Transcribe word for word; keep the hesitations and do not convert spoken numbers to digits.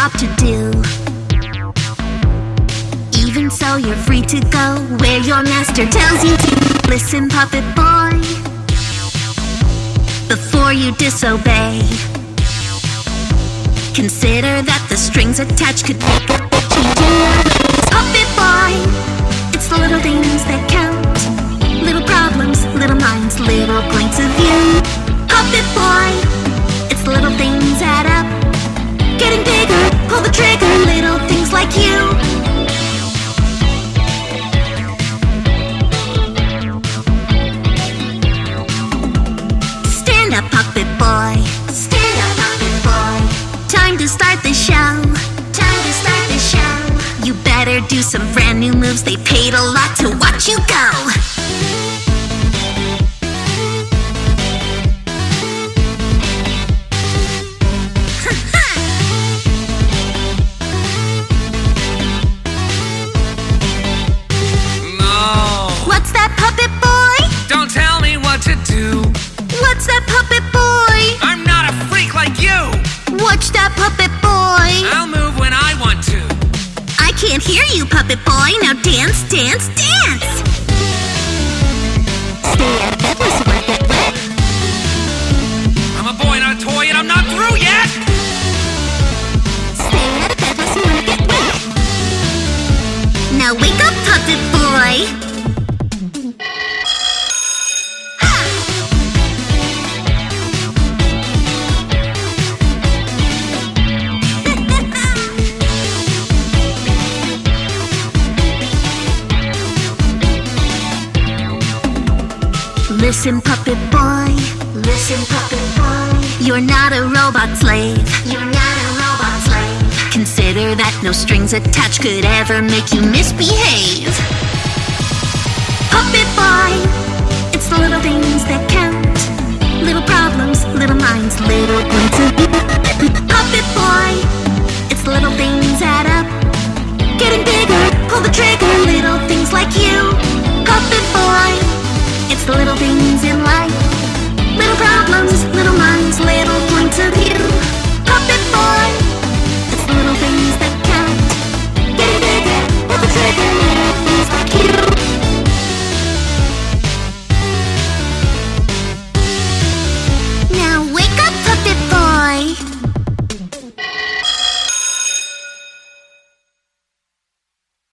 job to do. Even so, you're free to go where your master tells you to. Listen, puppet boy, before you disobey, consider that the strings attached could make a change in your ways. Puppet boy, it's the little things that count. Little problems, little minds, little points of view. Puppet boy, it's the little things add up. Getting bigger, pull the trigger, little things like you. Stand up, puppet boy. Stand up, puppet boy. Time to start the show. Time to start the show. You better do some brand new moves. They paid a lot to watch you go. What's that, puppet boy? I'm not a freak like you! Watch that, puppet boy! I'll move when I want to. I can't hear you, puppet boy. Now dance, dance, dance! Stay out of bed, listen like that way. I'm a boy, not a toy, and I'm not through yet! Stay out of bed, listen when I get wet. Now wake up, puppet boy! Listen, puppet boy. Listen, puppet boy. You're not a robot slave. You're not a robot slave. Consider that no strings attached could ever make you misbehave. Puppet boy, it's the little things that count. Little problems, little minds, little points of view. Puppet boy, it's the little things add up. Getting bigger, pull the trigger, little things like you.